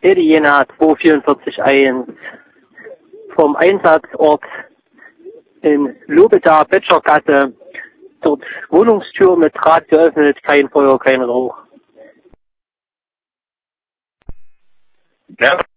Hedi Jena 2441 vom Einsatzort in Lubeda, Betschergasse. Dort Wohnungstür mit Draht geöffnet, kein Feuer, kein Rauch. Ja.